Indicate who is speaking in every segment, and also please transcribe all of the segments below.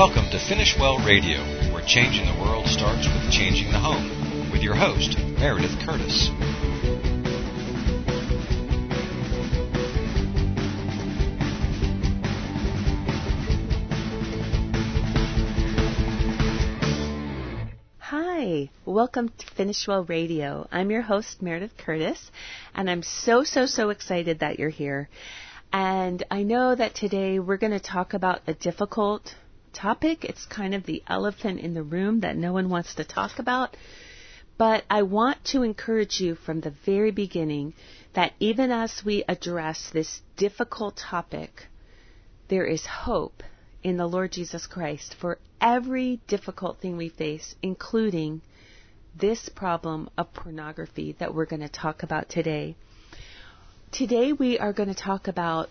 Speaker 1: Welcome to Finish Well Radio, where changing the world starts with changing the home, with your host, Meredith Curtis.
Speaker 2: Hi, welcome to Finish Well Radio. I'm your host, Meredith Curtis, and I'm so excited that you're here. And I know that today we're going to talk about a difficult topic. It's kind of the elephant in the room that no one wants to talk about. But I want to encourage you from the very beginning that even as we address this difficult topic, there is hope in the Lord Jesus Christ for every difficult thing we face, including this problem of pornography that we're going to talk about today. Today we are going to talk about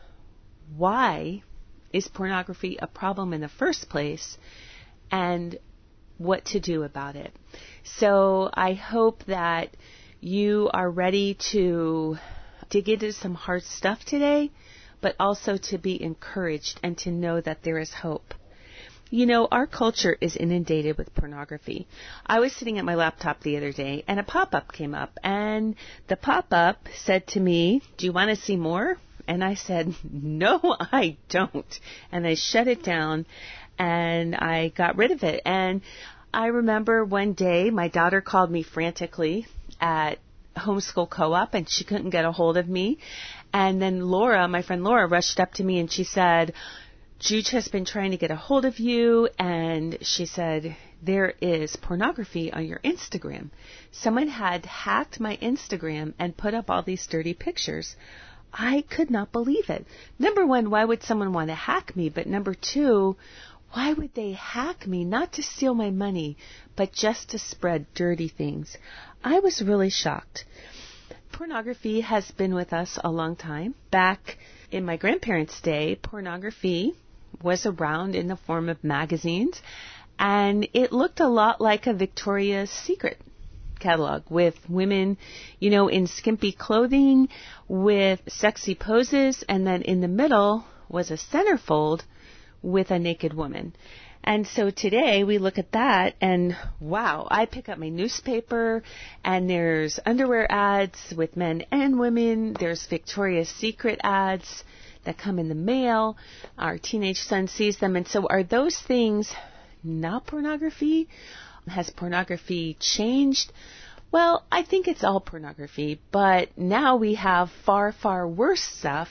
Speaker 2: why is pornography a problem in the first place and what to do about it. So I hope that you are ready to dig into some hard stuff today, but also to be encouraged and to know that there is hope. You know, our culture is inundated with pornography. I was sitting at my laptop the other day, and a pop-up came up, and the pop-up said to me, "Do you want to see more?" And I said, "No, I don't." And I shut it down, and I got rid of it. And I remember one day my daughter called me frantically at Homeschool Co-op, and she couldn't get a hold of me. And then Laura, my friend Laura, rushed up to me and she said, "Juge has been trying to get a hold of you," and she said, "There is pornography on your Instagram. Someone had hacked my Instagram and put up all these dirty pictures." I could not believe it. Number one, why would someone want to hack me? But number two, why would they hack me? Not to steal my money, but just to spread dirty things. I was really shocked. Pornography has been with us a long time. Back in my grandparents' day, pornography was around in the form of magazines, and it looked a lot like a Victoria's Secret catalog with women, you know, in skimpy clothing with sexy poses, and then in the middle was a centerfold with a naked woman. And so today we look at that and wow, I pick up my newspaper and there's underwear ads with men and women. There's Victoria's Secret ads that come in the mail. Our teenage son sees them. And so are those things not pornography? Has pornography changed? Well, I think it's all pornography, but now we have far worse stuff.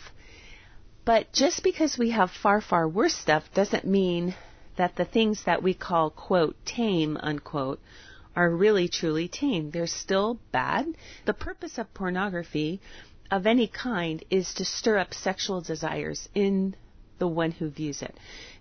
Speaker 2: But just because we have far worse stuff doesn't mean that the things that we call, quote, tame, unquote, are really truly tame. They're still bad. The purpose of pornography of any kind is to stir up sexual desires in the one who views it.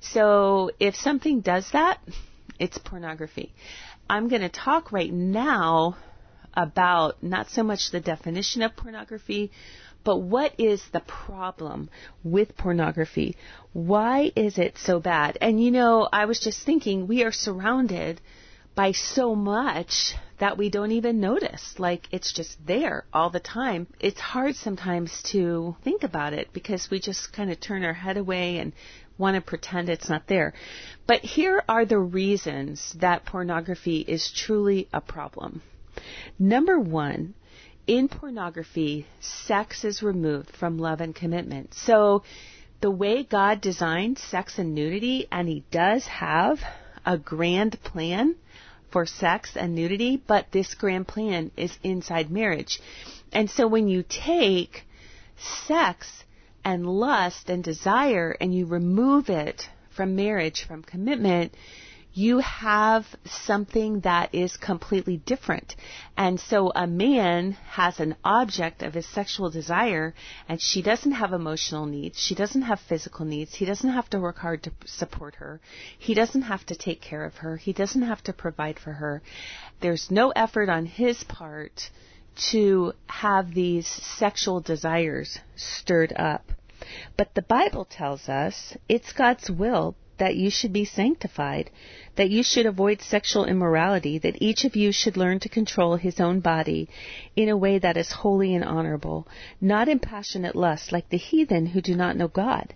Speaker 2: So if something does that, it's pornography. I'm going to talk right now about not so much the definition of pornography, but what is the problem with pornography? Why is it so bad? And you know, I was just thinking, we are surrounded by so much that we don't even notice. Like, it's just there all the time. It's hard sometimes to think about it because we just kind of turn our head away and want to pretend it's not there. But here are the reasons that pornography is truly a problem. Number one, in pornography, sex is removed from love and commitment. So the way God designed sex and nudity, and He does have a grand plan for sex and nudity, but this grand plan is inside marriage. And so when you take sex and lust and desire and you remove it from marriage, from commitment, you have something that is completely different. And so a man has an object of his sexual desire, and she doesn't have emotional needs. She doesn't have physical needs. He doesn't have to work hard to support her. He doesn't have to take care of her. He doesn't have to provide for her. There's no effort on his part to have these sexual desires stirred up. But the Bible tells us it's God's will that you should be sanctified, that you should avoid sexual immorality, that each of you should learn to control his own body in a way that is holy and honorable, not in passionate lust like the heathen who do not know God,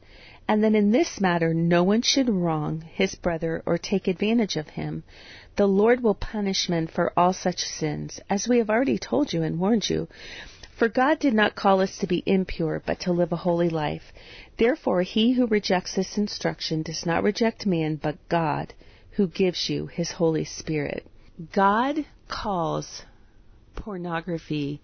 Speaker 2: and that in this matter no one should wrong his brother or take advantage of him. The Lord will punish men for all such sins, as we have already told you and warned you. For God did not call us to be impure, but to live a holy life. Therefore he who rejects this instruction does not reject man, but God, who gives you his Holy Spirit. God calls pornography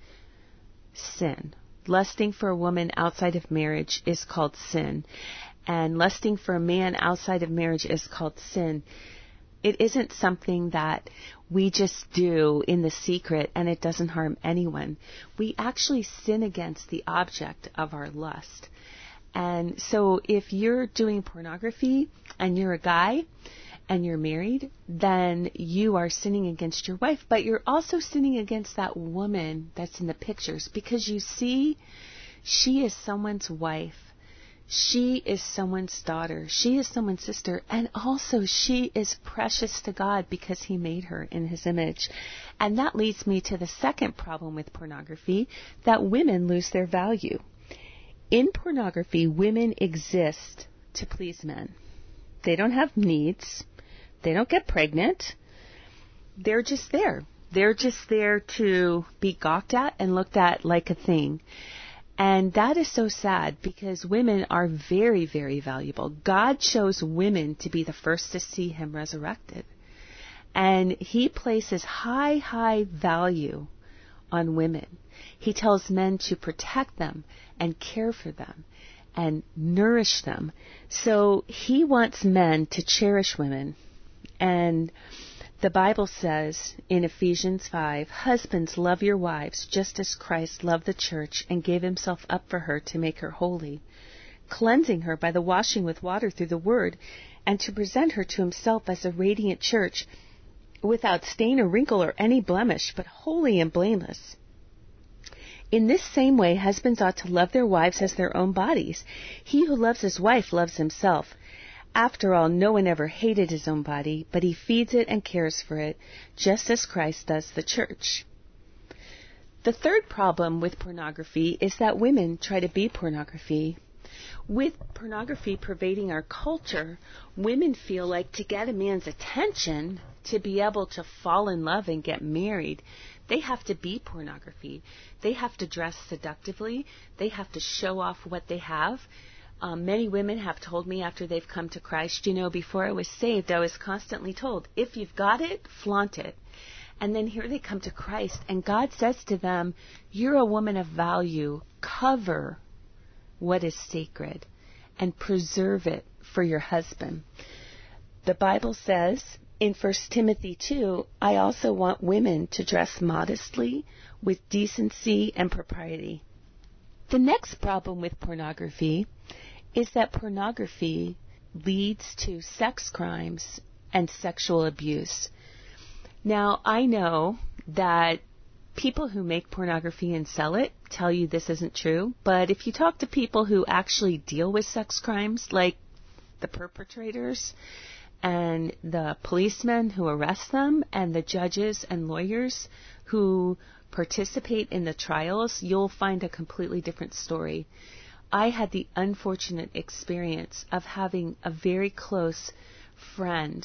Speaker 2: sin. Lusting for a woman outside of marriage is called sin, and lusting for a man outside of marriage is called sin. It isn't something that we just do in the secret and it doesn't harm anyone. We actually sin against the object of our lust. And so if you're doing pornography and you're a guy and you're married, then you are sinning against your wife, but you're also sinning against that woman that's in the pictures, because you see, she is someone's wife. She is someone's daughter. She is someone's sister. And also she is precious to God because he made her in his image. And that leads me to the second problem with pornography, that women lose their value. In pornography, women exist to please men. They don't have needs. They don't get pregnant. They're just there. They're just there to be gawked at and looked at like a thing. And that is so sad, because women are very, very valuable. God chose women to be the first to see him resurrected. And he places high, high value on women. He tells men to protect them and care for them and nourish them. So he wants men to cherish women. And the Bible says in Ephesians 5, "Husbands, love your wives, just as Christ loved the church and gave himself up for her to make her holy, cleansing her by the washing with water through the word, and to present her to himself as a radiant church, without stain or wrinkle or any blemish, but holy and blameless. In this same way, husbands ought to love their wives as their own bodies. He who loves his wife loves himself. After all, no one ever hated his own body, but he feeds it and cares for it, just as Christ does the church." The third problem with pornography is that women try to be pornography. With pornography pervading our culture, women feel like to get a man's attention, to be able to fall in love and get married, they have to be pornography. They have to dress seductively. They have to show off what they have. Many women have told me after they've come to Christ, before I was saved, I was constantly told, if you've got it, flaunt it. And then here they come to Christ, and God says to them, you're a woman of value. Cover what is sacred and preserve it for your husband. The Bible says in 1 Timothy 2, I also want women to dress modestly, with decency and propriety. The next problem with pornography is that pornography leads to sex crimes and sexual abuse. Now, I know that people who make pornography and sell it tell you this isn't true, but if you talk to people who actually deal with sex crimes, like the perpetrators and the policemen who arrest them and the judges and lawyers who participate in the trials, you'll find a completely different story. I had the unfortunate experience of having a very close friend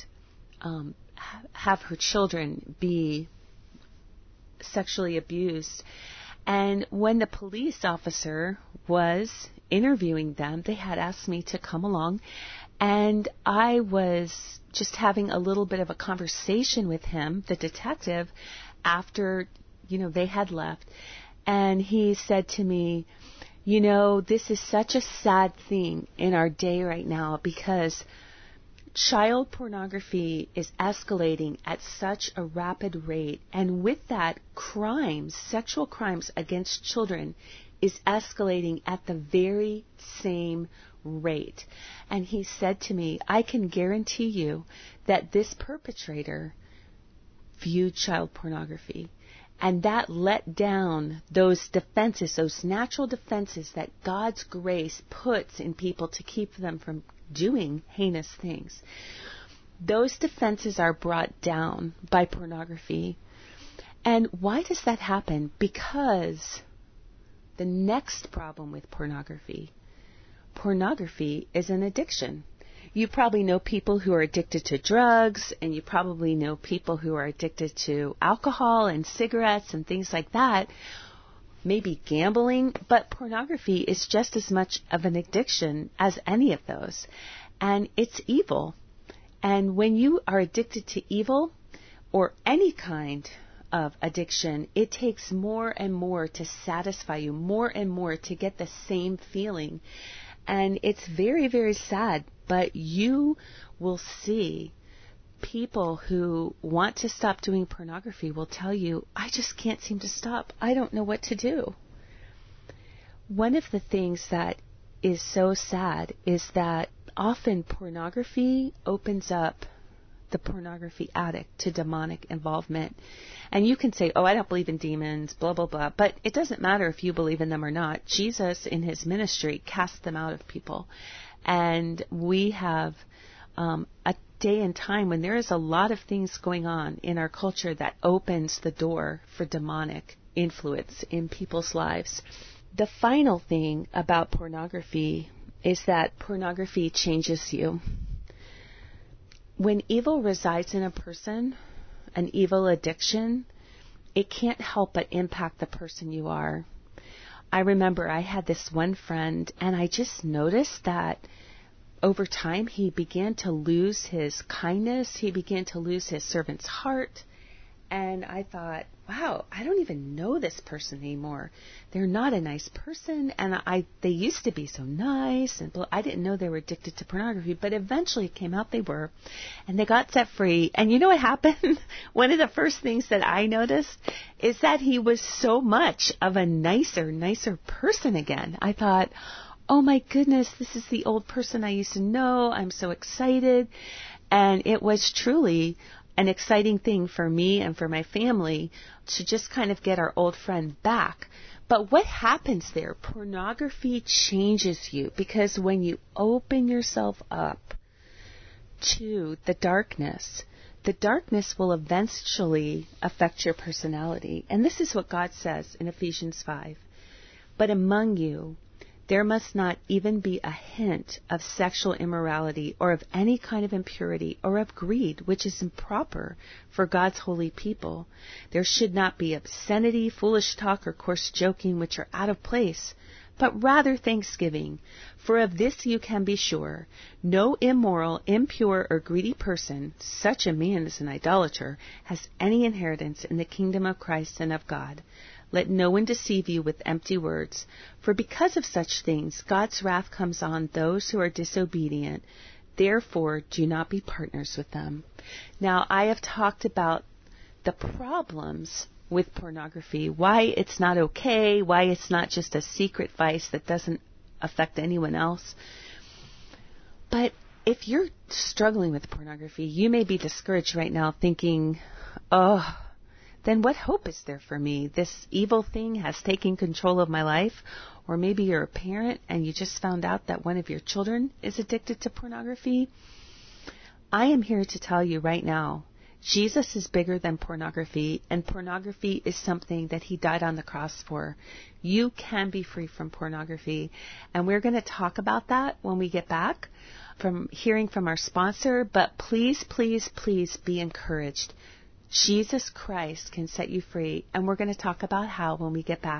Speaker 2: have her children be sexually abused. And when the police officer was interviewing them, they had asked me to come along, and I was just having a little bit of a conversation with him, the detective, after, they had left. And he said to me, this is such a sad thing in our day right now, because child pornography is escalating at such a rapid rate. And with that, sexual crimes against children is escalating at the very same rate. And he said to me, I can guarantee you that this perpetrator viewed child pornography. And that let down those defenses, those natural defenses that God's grace puts in people to keep them from doing heinous things. Those defenses are brought down by pornography. And why does that happen? Because the next problem with pornography, pornography is an addiction. You probably know people who are addicted to drugs, and you probably know people who are addicted to alcohol and cigarettes and things like that, maybe gambling, but pornography is just as much of an addiction as any of those. And it's evil. And when you are addicted to evil or any kind of addiction, it takes more and more to satisfy you, more and more to get the same feeling. And it's very, very sad, but you will see people who want to stop doing pornography will tell you, I just can't seem to stop. I don't know what to do. One of the things that is so sad is that often pornography opens up the pornography addict to demonic involvement. And you can say, oh, I don't believe in demons, blah, blah, blah. But it doesn't matter if you believe in them or not. Jesus, in his ministry, cast them out of people. And we have a day and time when there is a lot of things going on in our culture that opens the door for demonic influence in people's lives. The final thing about pornography is that pornography changes you. When evil resides in a person, an evil addiction, it can't help but impact the person you are. I remember I had this one friend, and I just noticed that over time he began to lose his kindness. He began to lose his servant's heart. And I thought, wow, I don't even know this person anymore. They're not a nice person, and they used to be so nice, and I didn't know they were addicted to pornography, but eventually it came out they were, and they got set free. And you know what happened? One of the first things that I noticed is that he was so much of a nicer person again. I thought, oh my goodness, this is the old person I used to know. I'm so excited. And it was truly an exciting thing for me and for my family to just kind of get our old friend back. But what happens there? Pornography changes you, because when you open yourself up to the darkness will eventually affect your personality. And this is what God says in Ephesians 5. But among you, there must not even be a hint of sexual immorality or of any kind of impurity or of greed, which is improper for God's holy people. There should not be obscenity, foolish talk, or coarse joking, which are out of place, but rather thanksgiving. For of this you can be sure, no immoral, impure, or greedy person, such a man as an idolater, has any inheritance in the kingdom of Christ and of God. Let no one deceive you with empty words, for because of such things God's wrath comes on those who are disobedient. Therefore, do not be partners with them. Now, I have talked about the problems with pornography, why it's not okay, why it's not just a secret vice that doesn't affect anyone else. But if you're struggling with pornography, you may be discouraged right now thinking, oh, then what hope is there for me? This evil thing has taken control of my life. Or maybe you're a parent and you just found out that one of your children is addicted to pornography. I am here to tell you right now, Jesus is bigger than pornography, and pornography is something that he died on the cross for. You can be free from pornography, and we're going to talk about that when we get back from hearing from our sponsor. But please, please, please be encouraged. Jesus Christ can set you free, and we're going to talk about how when we get back.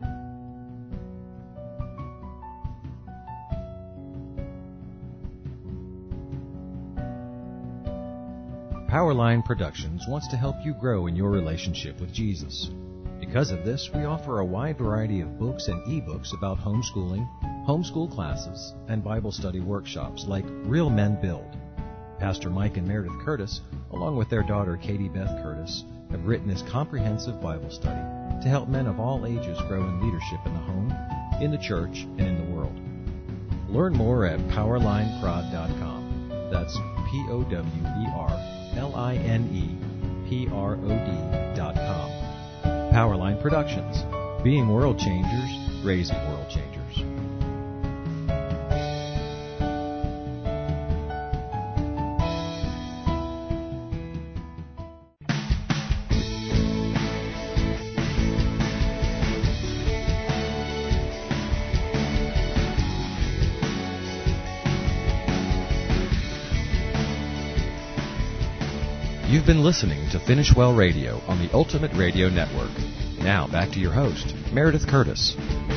Speaker 1: Powerline Productions wants to help you grow in your relationship with Jesus. Because of this, we offer a wide variety of books and ebooks about homeschooling, homeschool classes, and Bible study workshops like Real Men Build. Pastor Mike and Meredith Curtis, along with their daughter Katie Beth Curtis, have written this comprehensive Bible study to help men of all ages grow in leadership in the home, in the church, and in the world. Learn more at PowerlineProd.com. That's PowerlineProd.com. Powerline Productions. Being world changers, raising world changers. You've been listening to Finish Well Radio on the Ultimate Radio Network. Now, back to your host, Meredith Curtis.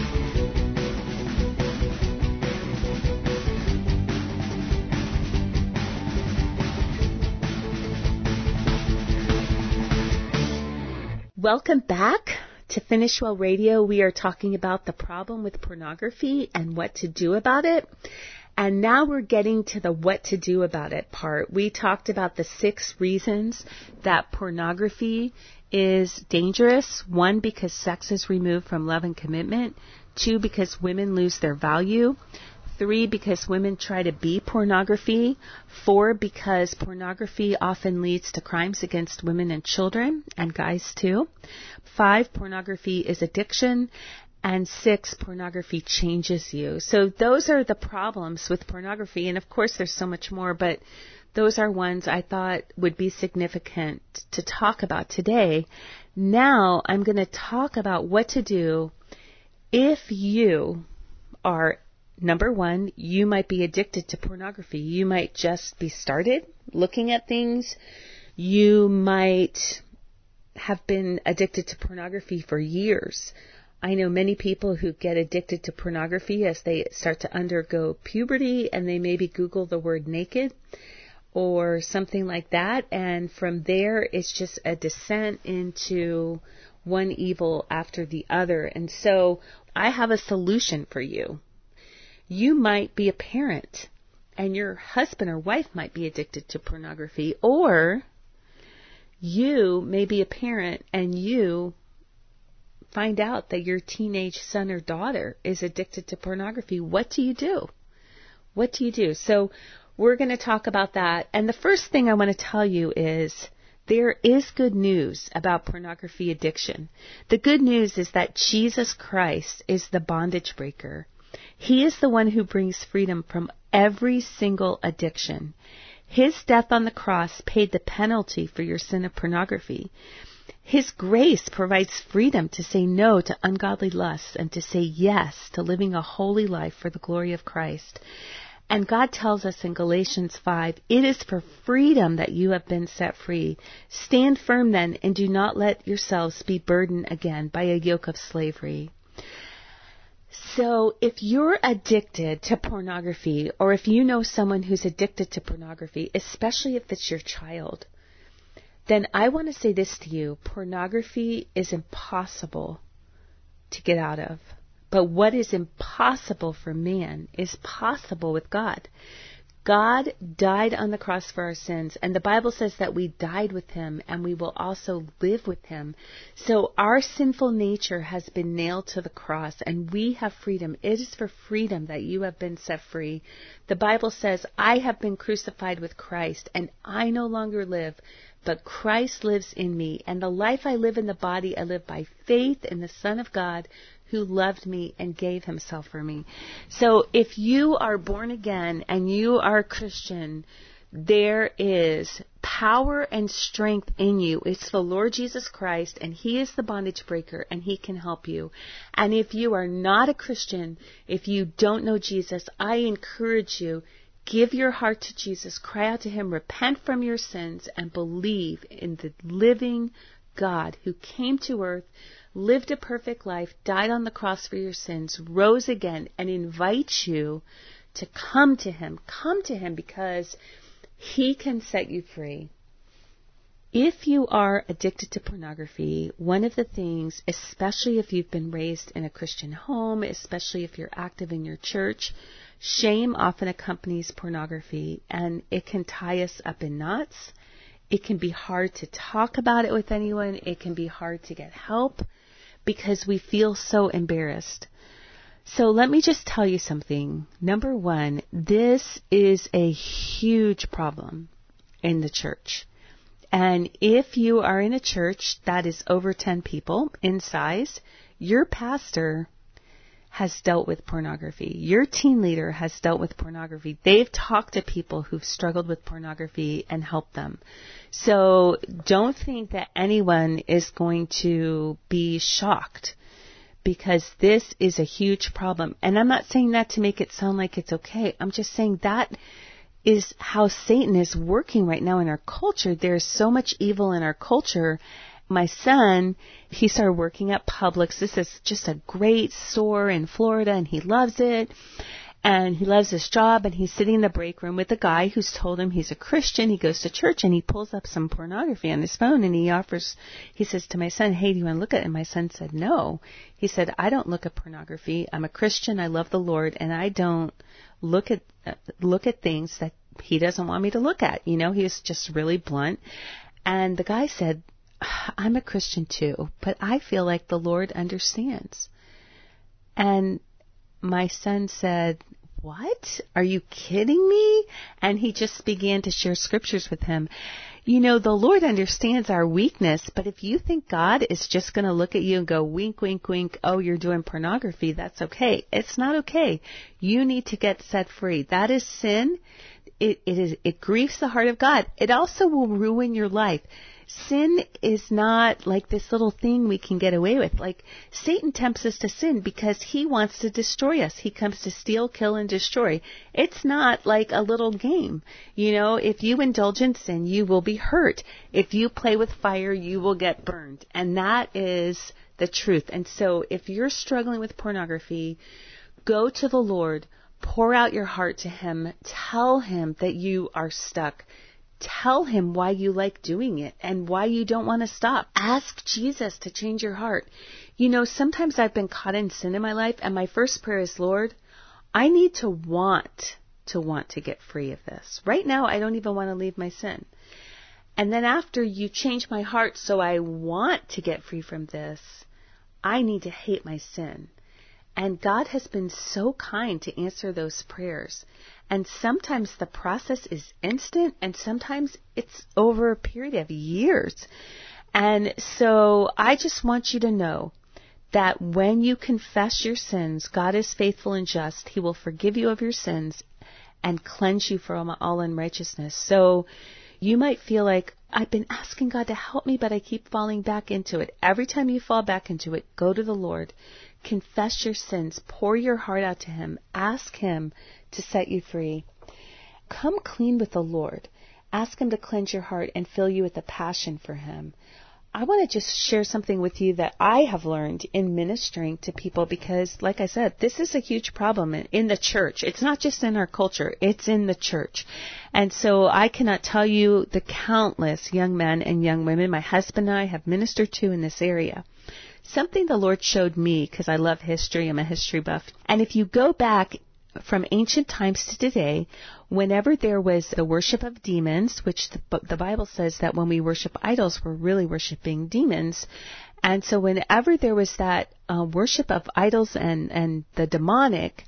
Speaker 2: Welcome back to Finish Well Radio. We are talking about the problem with pornography and what to do about it. And now we're getting to the what to do about it part. We talked about the 6 reasons that pornography is dangerous. 1, because sex is removed from love and commitment. 2, because women lose their value. 3, because women try to be pornography. 4, because pornography often leads to crimes against women and children, and guys too. 5, pornography is addiction. And 6, pornography changes you. So those are the problems with pornography. And of course there's so much more, but those are ones I thought would be significant to talk about today. Now I'm going to talk about what to do if you are, number 1, you might be addicted to pornography. You might just be started looking at things. You might have been addicted to pornography for years. I know many people who get addicted to pornography as they start to undergo puberty, and they maybe Google the word naked or something like that, and from there it's just a descent into one evil after the other. And so I have a solution for you. You might be a parent, and your husband or wife might be addicted to pornography, or you may be a parent and you find out that your teenage son or daughter is addicted to pornography. What do you do? What do you do? So we're going to talk about that. And the first thing I want to tell you is there is good news about pornography addiction. The good news is that Jesus Christ is the bondage breaker. He is the one who brings freedom from every single addiction. His death on the cross paid the penalty for your sin of pornography. His grace provides freedom to say no to ungodly lusts and to say yes to living a holy life for the glory of Christ. And God tells us in Galatians 5, it is for freedom that you have been set free. Stand firm then, and do not let yourselves be burdened again by a yoke of slavery. So if you're addicted to pornography, or if you know someone who's addicted to pornography, especially if it's your child, then I want to say this to you. Pornography is impossible to get out of. But what is impossible for man is possible with God. God died on the cross for our sins, and the Bible says that we died with him and we will also live with him. So our sinful nature has been nailed to the cross, and we have freedom. It is for freedom that you have been set free. The Bible says, I have been crucified with Christ, and I no longer live, but Christ lives in me. And the life I live in the body, I live by faith in the Son of God, who loved me and gave himself for me. So if you are born again and you are a Christian, there is power and strength in you. It's the Lord Jesus Christ, and he is the bondage breaker, and he can help you. And if you are not a Christian, if you don't know Jesus, I encourage you, give your heart to Jesus, cry out to him, repent from your sins, and believe in the living God who came to earth, lived a perfect life, died on the cross for your sins, rose again, and invites you to come to him. Come to him because he can set you free. If you are addicted to pornography, one of the things, especially if you've been raised in a Christian home, especially if you're active in your church, shame often accompanies pornography, and it can tie us up in knots. It can be hard to talk about it with anyone. It can be hard to get help because we feel so embarrassed. So let me just tell you something. Number 1, this is a huge problem in the church. And if you are in a church that is over 10 people in size, your pastor has dealt with pornography. Your team leader has dealt with pornography. They've talked to people who've struggled with pornography and helped them. So don't think that anyone is going to be shocked, because this is a huge problem. And I'm not saying that to make it sound like it's okay. I'm just saying that is how Satan is working right now in our culture. There's so much evil in our culture. My son, he started working at Publix. This is just a great store in Florida, and he loves it. And he loves his job, and he's sitting in the break room with a guy who's told him he's a Christian. He goes to church, and he pulls up some pornography on his phone, and he says to my son, "Hey, do you want to look at it?" And my son said, "No." He said, "I don't look at pornography. I'm a Christian. I love the Lord, and I don't look at things that he doesn't want me to look at." You know, he was just really blunt. And the guy said, "I'm a Christian too, but I feel like the Lord understands." And my son said, "What? Are you kidding me?" And he just began to share scriptures with him. You know, the Lord understands our weakness, but if you think God is just going to look at you and go, wink, wink, wink, oh, you're doing pornography, that's okay. It's not okay. You need to get set free. That is sin. It grieves the heart of God. It also will ruin your life. Sin is not like this little thing we can get away with. Like, Satan tempts us to sin because he wants to destroy us. He comes to steal, kill, and destroy. It's not like a little game. You know, if you indulge in sin, you will be hurt. If you play with fire, you will get burned. And that is the truth. And so if you're struggling with pornography, go to the Lord. Pour out your heart to Him. Tell Him that you are stuck. Tell Him why you like doing it and why you don't want to stop. Ask Jesus to change your heart. You know, sometimes I've been caught in sin in my life, and my first prayer is, Lord, I need to want to get free of this. Right now, I don't even want to leave my sin. And then after you change my heart so I want to get free from this, I need to hate my sin. And God has been so kind to answer those prayers. And sometimes the process is instant, and sometimes it's over a period of years. And so I just want you to know that when you confess your sins, God is faithful and just. He will forgive you of your sins and cleanse you from all unrighteousness. So you might feel like, I've been asking God to help me, but I keep falling back into it. Every time you fall back into it, go to the Lord. Confess your sins. Pour your heart out to Him. Ask Him to set you free. Come clean with the Lord. Ask Him to cleanse your heart and fill you with a passion for Him. I want to just share something with you that I have learned in ministering to people because, like I said, this is a huge problem in the church. It's not just in our culture. It's in the church. And so I cannot tell you the countless young men and young women my husband and I have ministered to in this area. Something the Lord showed me, because I love history, I'm a history buff. And if you go back from ancient times to today, whenever there was the worship of demons, which the Bible says that when we worship idols, we're really worshiping demons. And so whenever there was that worship of idols and the demonic,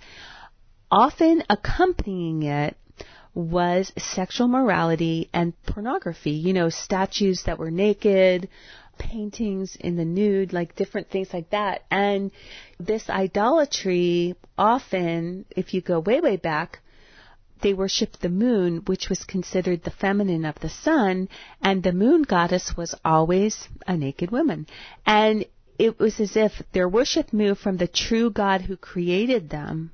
Speaker 2: often accompanying it was sexual morality and pornography. You know, statues that were naked, paintings in the nude, like different things like that. And this idolatry, often, if you go way, way back, they worshipped the moon, which was considered the feminine of the sun, and the moon goddess was always a naked woman. And it was as if their worship moved from the true God who created them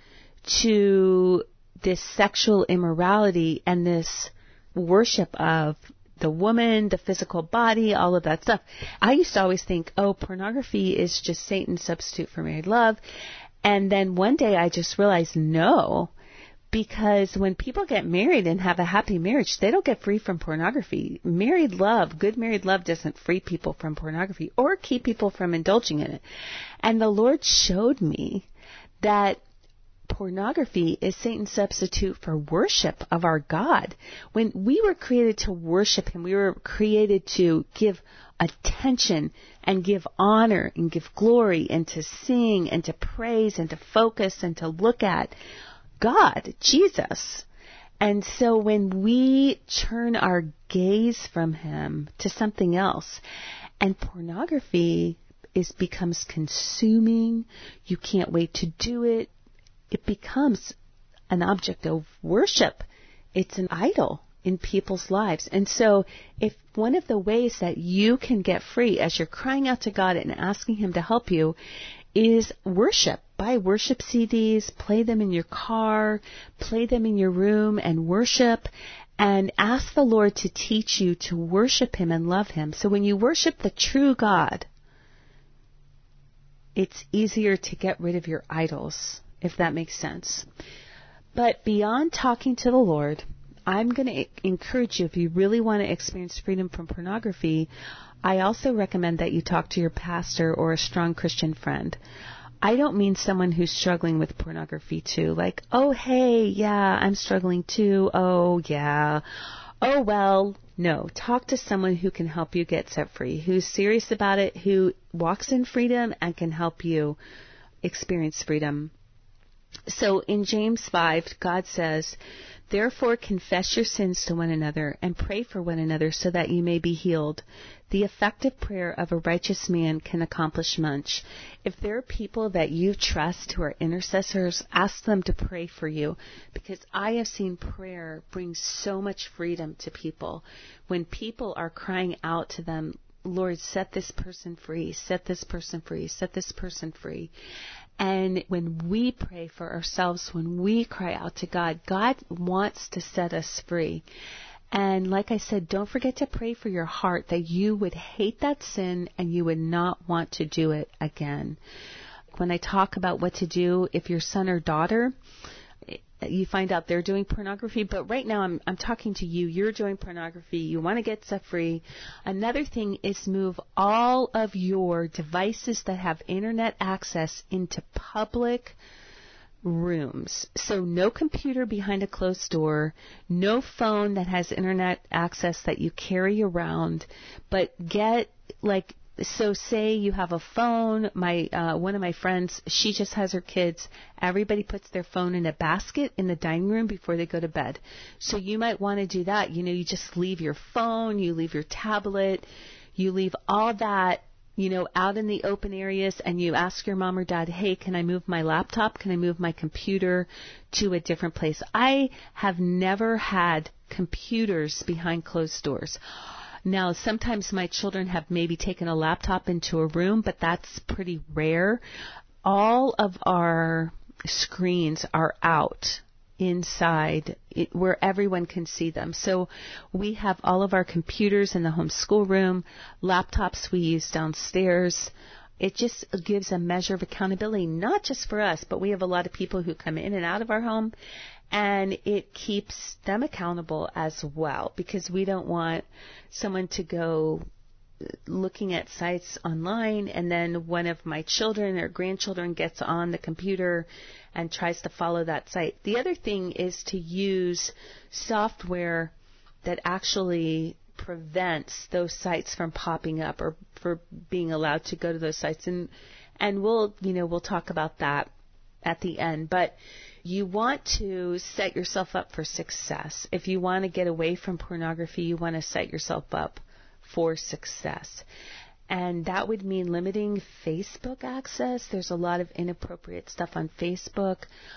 Speaker 2: to this sexual immorality and this worship of the woman, the physical body, all of that stuff. I used to always think, oh, pornography is just Satan's substitute for married love. And then one day I just realized, no, because when people get married and have a happy marriage, they don't get free from pornography. Married love, good married love doesn't free people from pornography or keep people from indulging in it. And the Lord showed me that pornography is Satan's substitute for worship of our God. When we were created to worship Him, we were created to give attention and give honor and give glory and to sing and to praise and to focus and to look at God, Jesus. And so when we turn our gaze from Him to something else, and pornography becomes consuming, you can't wait to do it, it becomes an object of worship. It's an idol in people's lives. And so if one of the ways that you can get free as you're crying out to God and asking Him to help you is worship buy worship CDs, play them in your car, play them in your room and worship, and ask the Lord to teach you to worship Him and love Him. So when you worship the true God, it's easier to get rid of your idols, if that makes sense. But beyond talking to the Lord, I'm going to encourage you, if you really want to experience freedom from pornography, I also recommend that you talk to your pastor or a strong Christian friend. I don't mean someone who's struggling with pornography too, like, oh, hey, yeah, I'm struggling too. Oh, yeah. Oh, well, no. Talk to someone who can help you get set free, who's serious about it, who walks in freedom and can help you experience freedom. So in James 5, God says, therefore confess your sins to one another and pray for one another so that you may be healed. The effective prayer of a righteous man can accomplish much. If there are people that you trust who are intercessors, ask them to pray for you, because I have seen prayer bring so much freedom to people. When people are crying out to them, Lord, set this person free, set this person free, set this person free. And when we pray for ourselves, when we cry out to God, God wants to set us free. And like I said, don't forget to pray for your heart that you would hate that sin and you would not want to do it again. When I talk about what to do if your son or daughter, you find out they're doing pornography, but right now I'm talking to you. You're doing pornography. You want to get set free. Another thing is move all of your devices that have internet access into public rooms. So no computer behind a closed door, no phone that has internet access that you carry around, but get so say you have a phone. One of my friends, she just has her kids. Everybody puts their phone in a basket in the dining room before they go to bed. So you might want to do that. You just leave your phone, you leave your tablet, you leave all that, out in the open areas, and you ask your mom or dad, hey, can I move my laptop? Can I move my computer to a different place? I have never had computers behind closed doors. Now, sometimes my children have maybe taken a laptop into a room, but that's pretty rare. All of our screens are out inside where everyone can see them. So we have all of our computers in the homeschool room, laptops we use downstairs. It just gives a measure of accountability, not just for us, but we have a lot of people who come in and out of our home. And it keeps them accountable as well, because we don't want someone to go looking at sites online and then one of my children or grandchildren gets on the computer and tries to follow that site. The other thing is to use software that actually prevents those sites from popping up or for being allowed to go to those sites. And we'll talk about that at the end. But you want to set yourself up for success. If you want to get away from pornography, you want to set yourself up for success. And that would mean limiting Facebook access. There's a lot of inappropriate stuff on Facebook,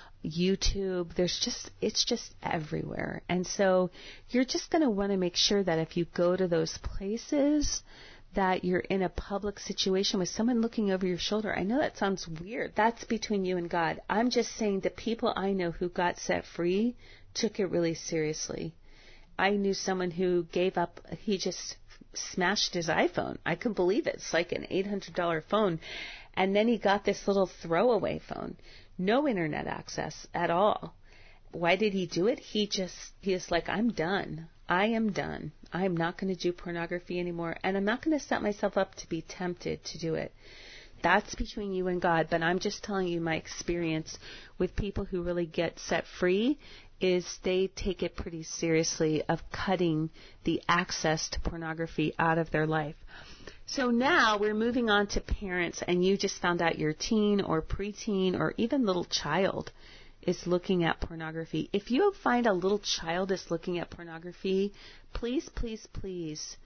Speaker 2: YouTube. It's just everywhere. And so you're just going to want to make sure that if you go to those places, that you're in a public situation with someone looking over your shoulder. I know that sounds weird. That's between you and God. I'm just saying the people I know who got set free took it really seriously. I knew someone who gave up. He just smashed his iPhone. I couldn't believe it. It's like an $800 phone. And then he got this little throwaway phone. No internet access at all. Why did he do it? He is like, I'm done. I am done. I'm not going to do pornography anymore, and I'm not going to set myself up to be tempted to do it. That's between you and God, but I'm just telling you my experience with people who really get set free is they take it pretty seriously of cutting the access to pornography out of their life. So now we're moving on to parents, and you just found out your teen or preteen or even little child is looking at pornography. If you find a little child is looking at pornography, please, please, please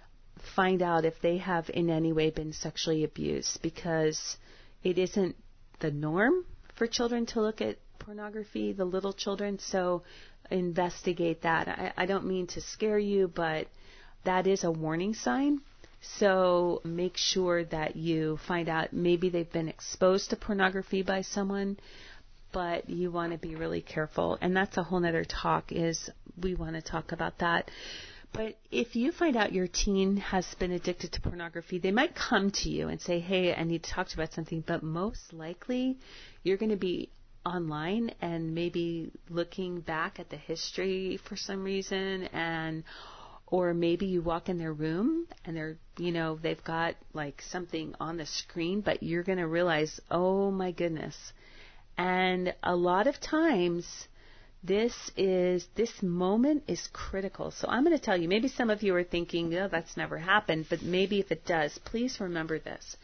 Speaker 2: find out if they have in any way been sexually abused, because it isn't the norm for children to look at pornography, the little children, so investigate that. I don't mean to scare you, but that is a warning sign. So make sure that you find out maybe they've been exposed to pornography by someone, but you want to be really careful. And that's a whole nother talk, is we want to talk about that. But if you find out your teen has been addicted to pornography, they might come to you and say, hey, I need to talk to you about something. But most likely you're going to be online and maybe looking back at the history for some reason, or maybe you walk in their room and they've got like something on the screen, but you're going to realize, oh my goodness. And a lot of times this moment is critical. So I'm going to tell you, maybe some of you are thinking, oh, that's never happened, but maybe if it does, please remember this.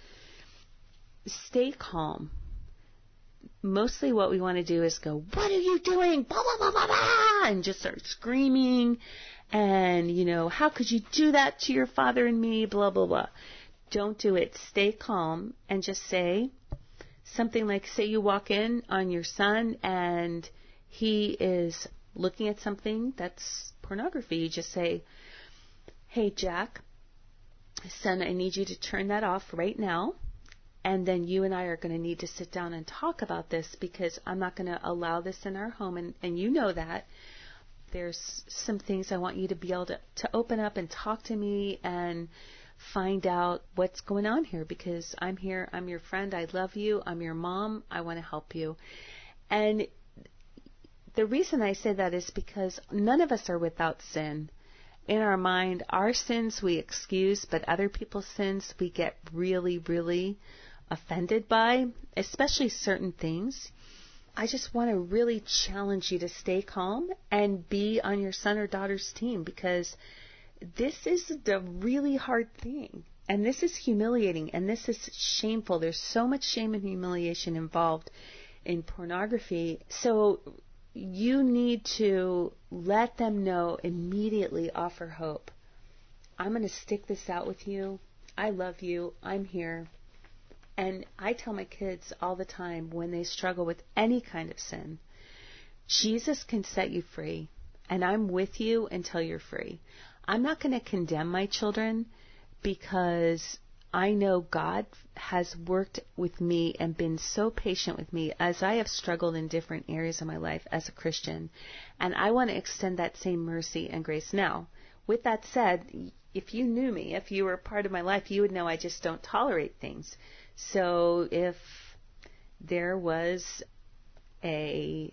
Speaker 2: Stay calm. Mostly what we want to do is go, what are you doing? Blah, blah, blah, blah, blah, and just start screaming. And, how could you do that to your father and me? Blah, blah, blah. Don't do it. Stay calm and just say something like, say you walk in on your son and he is looking at something that's pornography. You just say, hey, Jack, son, I need you to turn that off right now. And then you and I are going to need to sit down and talk about this, because I'm not going to allow this in our home. And you know that. There's some things I want you to be able to open up and talk to me and find out what's going on here, because I'm here. I'm your friend. I love you. I'm your mom. I want to help you. And the reason I say that is because none of us are without sin. In our mind, our sins we excuse, but other people's sins we get really, really offended by, especially certain things. I just want to really challenge you to stay calm and be on your son or daughter's team, because this is the really hard thing. And this is humiliating, and this is shameful. There's so much shame and humiliation involved in pornography. So you need to let them know immediately, offer hope. I'm going to stick this out with you. I love you. I'm here. And I tell my kids all the time when they struggle with any kind of sin, Jesus can set you free, and I'm with you until you're free. I'm not going to condemn my children, because I know God has worked with me and been so patient with me as I have struggled in different areas of my life as a Christian. And I want to extend that same mercy and grace now. With that said, if you knew me, if you were part of my life, you would know I just don't tolerate things. So if there was a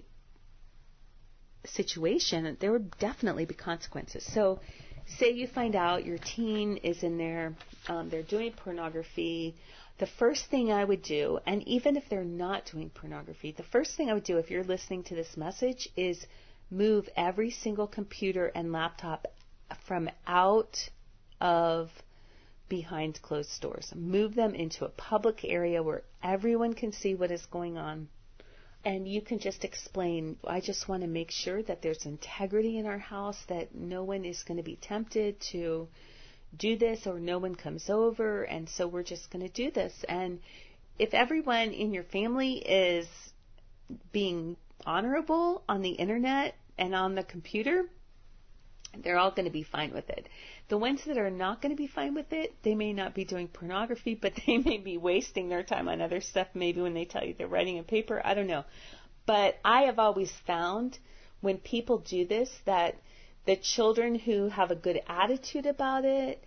Speaker 2: situation, there would definitely be consequences. So say you find out your teen is in there, they're doing pornography. The first thing I would do, and even if they're not doing pornography, the first thing I would do if you're listening to this message is move every single computer and laptop from out of behind closed doors. Move them into a public area where everyone can see what is going on. And you can just explain, I just want to make sure that there's integrity in our house, that no one is going to be tempted to do this, or no one comes over, and so we're just going to do this. And if everyone in your family is being honorable on the internet and on the computer, they're all going to be fine with it. The ones that are not going to be fine with it, they may not be doing pornography, but they may be wasting their time on other stuff, maybe when they tell you they're writing a paper. I don't know. But I have always found when people do this that the children who have a good attitude about it,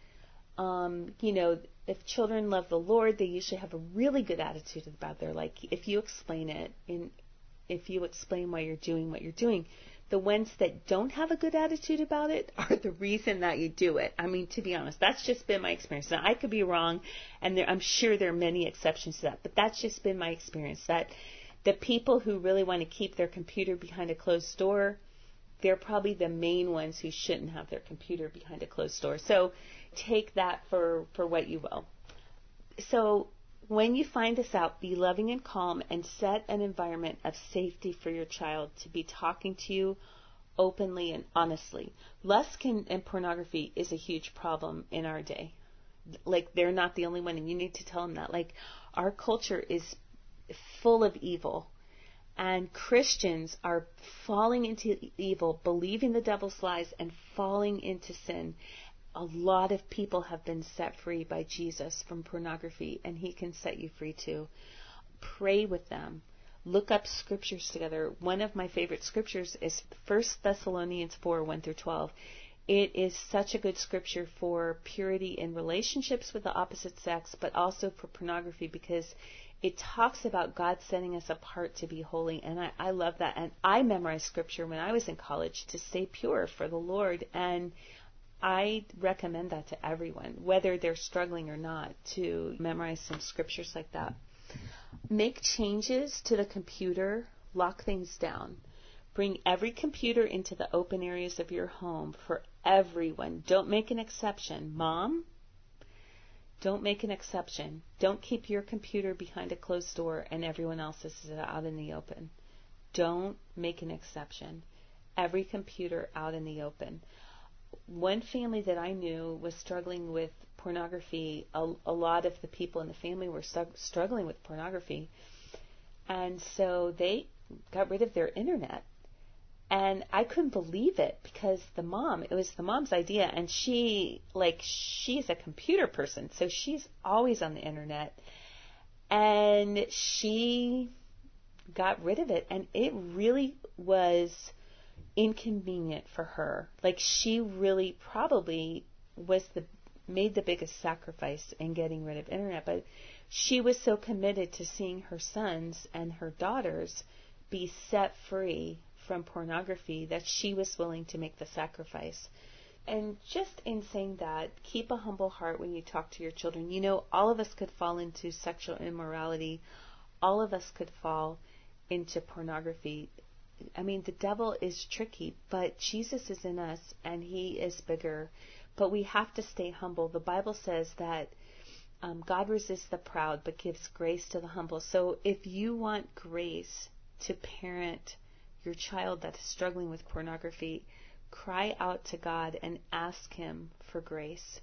Speaker 2: if children love the Lord, they usually have a really good attitude about it. Like, if you explain it, if you explain why you're doing what you're doing, the ones that don't have a good attitude about it are the reason that you do it. I mean, to be honest, that's just been my experience. Now, I could be wrong, and I'm sure there are many exceptions to that, but that's just been my experience, that the people who really want to keep their computer behind a closed door, they're probably the main ones who shouldn't have their computer behind a closed door. So take that for what you will. So when you find this out, be loving and calm, and set an environment of safety for your child to be talking to you openly and honestly. Lust and pornography is a huge problem in our day. Like, they're not the only one, and you need to tell them that. Like, our culture is full of evil, and Christians are falling into evil, believing the devil's lies, and falling into sin. a lot of people have been set free by Jesus from pornography, and He can set you free too. Pray with them. Look up scriptures together. One of my favorite scriptures is 1 Thessalonians 4, 1 through 12. It is such a good scripture for purity in relationships with the opposite sex, but also for pornography, because it talks about God setting us apart to be holy. And I love that. And I memorized scripture when I was in college to stay pure for the Lord. And I recommend that to everyone, whether they're struggling or not, to memorize some scriptures like that. Make changes to the computer. Lock things down. Bring every computer into the open areas of your home for everyone. Don't make an exception. Mom, don't make an exception. Don't keep your computer behind a closed door and everyone else's is out in the open. Don't make an exception. Every computer out in the open. One family that I knew was struggling with pornography. A lot of the people in the family were struggling with pornography. And so they got rid of their internet. And I couldn't believe it, because it was the mom's idea, and she's a computer person, so she's always on the internet. And she got rid of it, and it really was inconvenient for her. Like, she really probably made the biggest sacrifice in getting rid of internet, but she was so committed to seeing her sons and her daughters be set free from pornography that she was willing to make the sacrifice. And just in saying that, keep a humble heart when you talk to your children. You know, all of us could fall into sexual immorality. All of us could fall into pornography. I mean, the devil is tricky, but Jesus is in us, and He is bigger. But we have to stay humble. The Bible says that God resists the proud, but gives grace to the humble. So if you want grace to parent your child that is struggling with pornography, cry out to God and ask Him for grace.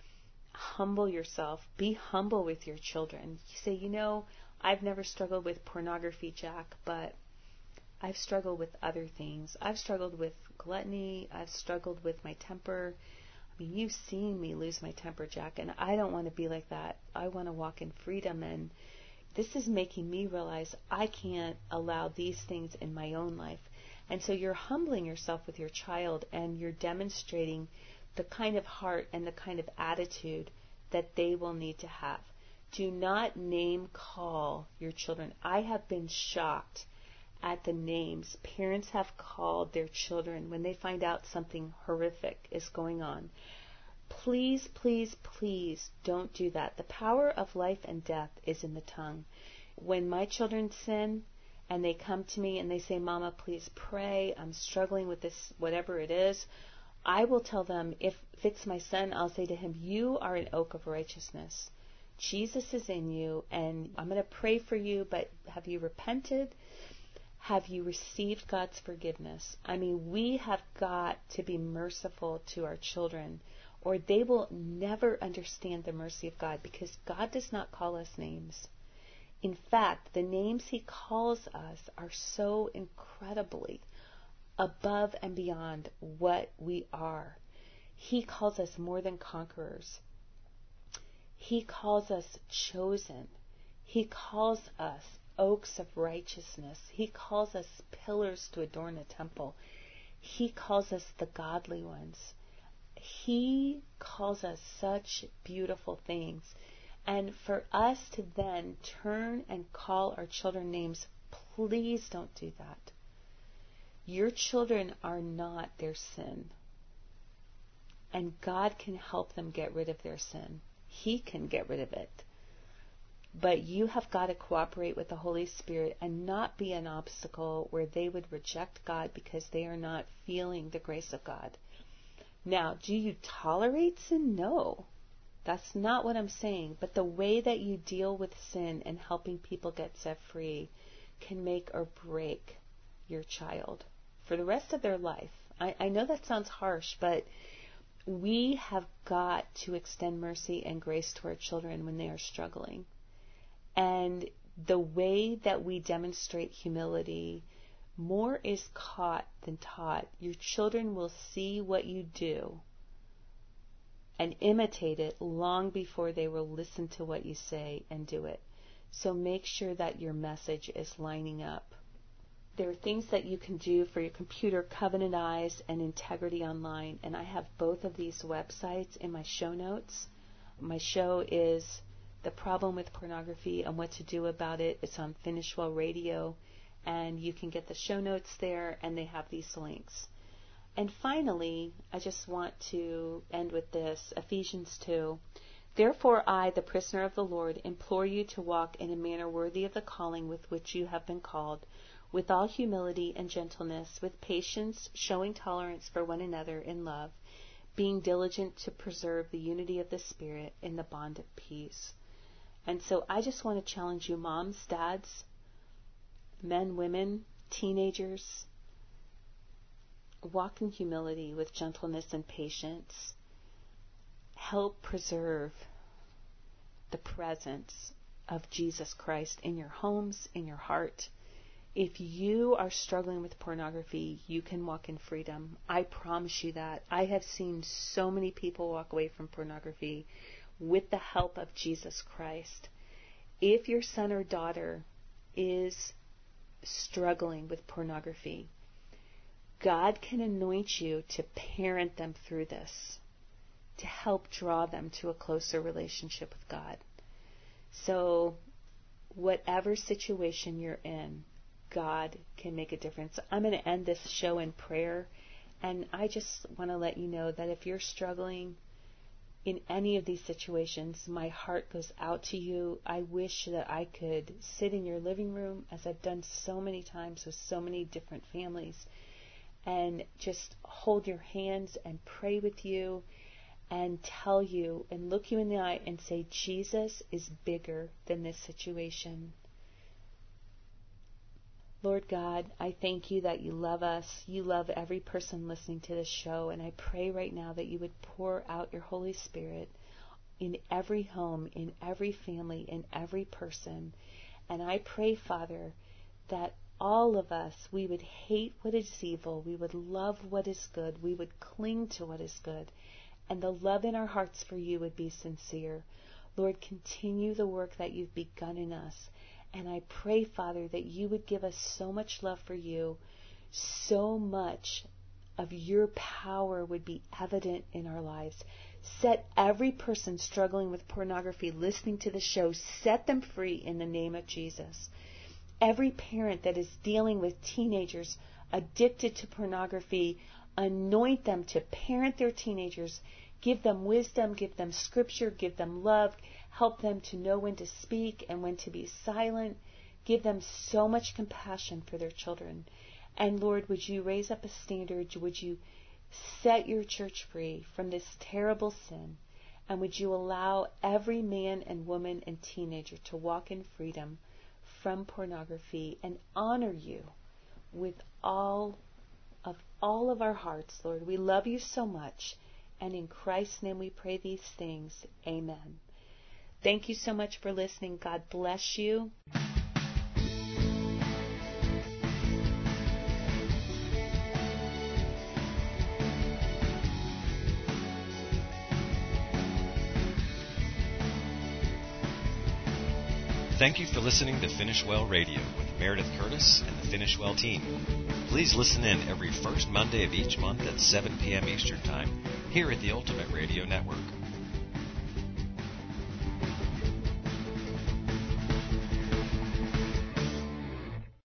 Speaker 2: Humble yourself. Be humble with your children. You say, you know, I've never struggled with pornography, Jack, but I've struggled with other things. I've struggled with gluttony. I've struggled with my temper. I mean, you've seen me lose my temper, Jack, and I don't want to be like that. I want to walk in freedom, and this is making me realize I can't allow these things in my own life. And so you're humbling yourself with your child, and you're demonstrating the kind of heart and the kind of attitude that they will need to have. Do not name call your children. I have been shocked at the names parents have called their children when they find out something horrific is going on. Please, please, please don't do that. The power of life and death is in the tongue. When my children sin and they come to me and they say, Mama, please pray, I'm struggling with this, whatever it is, I will tell them, if it's my son, I'll say to him, you are an oak of righteousness. Jesus is in you, and I'm going to pray for you, but have you repented? Have you received God's forgiveness? I mean, we have got to be merciful to our children, or they will never understand the mercy of God, because God does not call us names. In fact, the names He calls us are so incredibly above and beyond what we are. He calls us more than conquerors. He calls us chosen. He calls us oaks of righteousness. He calls us pillars to adorn a temple. He calls us the godly ones. He calls us such beautiful things. And for us to then turn and call our children names, please don't do that. Your children are not their sin. And God can help them get rid of their sin. He can get rid of it. But you have got to cooperate with the Holy Spirit and not be an obstacle where they would reject God because they are not feeling the grace of God. Now, do you tolerate sin? No. That's not what I'm saying. But the way that you deal with sin and helping people get set free can make or break your child for the rest of their life. I know that sounds harsh, but we have got to extend mercy and grace to our children when they are struggling. And the way that we demonstrate humility, more is caught than taught. Your children will see what you do, and imitate it long before they will listen to what you say and do it. So make sure that your message is lining up. There are things that you can do for your computer, Covenant Eyes and Integrity Online, and I have both of these websites in my show notes. My show is The Problem with Pornography and What to Do About It. It's on Finish Well Radio, and you can get the show notes there, and they have these links. And finally, I just want to end with this, Ephesians 2. Therefore I, the prisoner of the Lord, implore you to walk in a manner worthy of the calling with which you have been called, with all humility and gentleness, with patience, showing tolerance for one another in love, being diligent to preserve the unity of the Spirit in the bond of peace. And so I just want to challenge you, moms, dads, men, women, teenagers, walk in humility with gentleness and patience. Help preserve the presence of Jesus Christ in your homes, in your heart. If you are struggling with pornography, you can walk in freedom. I promise you that. I have seen so many people walk away from pornography with the help of Jesus Christ. If your son or daughter is struggling with pornography, God can anoint you to parent them through this, to help draw them to a closer relationship with God. So whatever situation you're in, God can make a difference. I'm going to end this show in prayer, and I just want to let you know that if you're struggling in any of these situations, my heart goes out to you. I wish that I could sit in your living room, as I've done so many times with so many different families, and just hold your hands and pray with you and tell you and look you in the eye and say, Jesus is bigger than this situation. Lord God, I thank you that you love us. You love every person listening to this show. And I pray right now that you would pour out your Holy Spirit in every home, in every family, in every person. And I pray, Father, that all of us, we would hate what is evil. We would love what is good. We would cling to what is good. And the love in our hearts for you would be sincere. Lord, continue the work that you've begun in us. And I pray, Father, that you would give us so much love for you, so much of your power would be evident in our lives. Set every person struggling with pornography listening to the show, set them free in the name of Jesus. Every parent that is dealing with teenagers addicted to pornography, anoint them to parent their teenagers. Give them wisdom, give them scripture, give them love. Help them to know when to speak and when to be silent. Give them so much compassion for their children. And Lord, would you raise up a standard? Would you set your church free from this terrible sin? And would you allow every man and woman and teenager to walk in freedom from pornography and honor you with all of our hearts, Lord. We love you so much. And in Christ's name we pray these things. Amen. Thank you so much for listening. God bless you.
Speaker 1: Thank you for listening to Finish Well Radio with Meredith Curtis and the Finish Well team. Please listen in every first Monday of each month at 7 p.m. Eastern Time here at the Ultimate Radio Network.